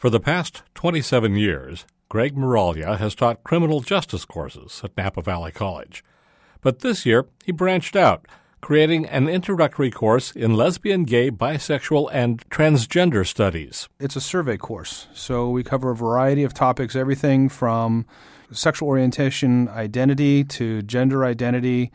For the past 27 years, Greg Miraglia has taught criminal justice courses at Napa Valley College. But this year, he branched out, creating an introductory course in lesbian, gay, bisexual, and transgender studies. It's a survey course, so we cover a variety of topics, everything from sexual orientation identity to gender identity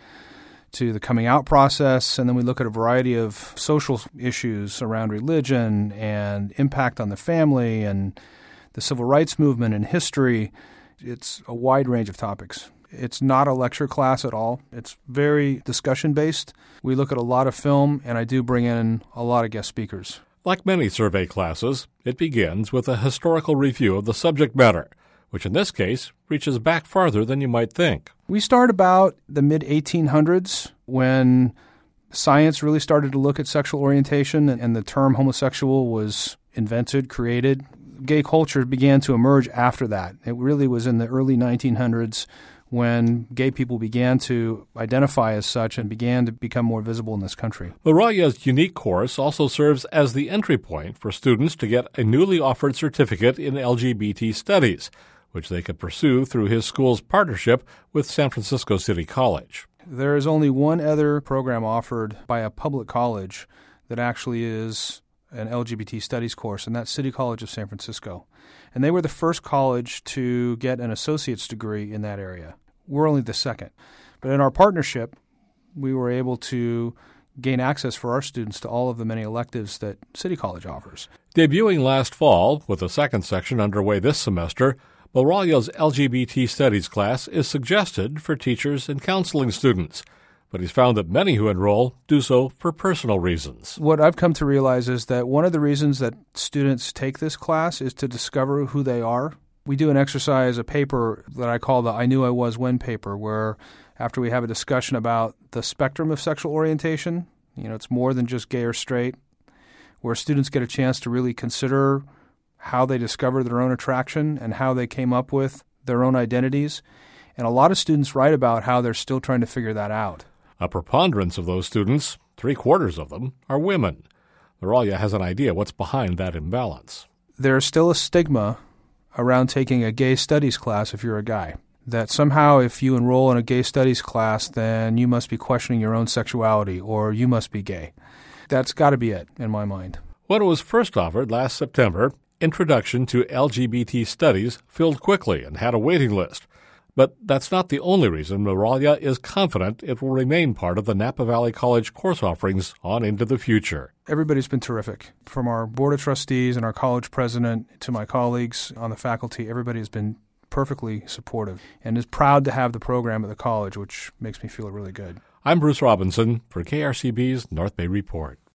to the coming out process, and then we look at a variety of social issues around religion and impact on the family and the civil rights movement and history. It's a wide range of topics. It's not a lecture class at all. It's very discussion-based. We look at a lot of film, and I do bring in a lot of guest speakers. Like many survey classes, it begins with a historical review of the subject matter, which in this case reaches back farther than you might think. We start about the mid-1800s when science really started to look at sexual orientation and the term homosexual was invented, created. Gay culture began to emerge after that. It really was in the early 1900s when gay people began to identify as such and began to become more visible in this country. Miraglia's unique course also serves as the entry point for students to get a newly offered certificate in LGBT studies, which they could pursue through his school's partnership with San Francisco City College. There is only one other program offered by a public college that actually is an LGBT studies course, and that's City College of San Francisco. And they were the first college to get an associate's degree in that area. We're only the second. But in our partnership, we were able to gain access for our students to all of the many electives that City College offers. Debuting last fall, with a second section underway this semester, Miraglia's LGBT studies class is suggested for teachers and counseling students, but he's found that many who enroll do so for personal reasons. What I've come to realize is that one of the reasons that students take this class is to discover who they are. We do an exercise, a paper that I call the I Knew I Was When paper, where after we have a discussion about the spectrum of sexual orientation, it's more than just gay or straight, where students get a chance to really consider how they discovered their own attraction and how they came up with their own identities. And a lot of students write about how they're still trying to figure that out. A preponderance of those students, 3/4 of them, are women. Miraglia has an idea what's behind that imbalance. There's still a stigma around taking a gay studies class if you're a guy. That somehow if you enroll in a gay studies class, then you must be questioning your own sexuality or you must be gay. That's got to be it, in my mind. When it was first offered last September, Introduction to LGBT Studies filled quickly and had a waiting list. But that's not the only reason Miraglia is confident it will remain part of the Napa Valley College course offerings on into the future. Everybody's been terrific. From our board of trustees and our college president to my colleagues on the faculty, everybody has been perfectly supportive and is proud to have the program at the college, which makes me feel really good. I'm Bruce Robinson for KRCB's North Bay Report.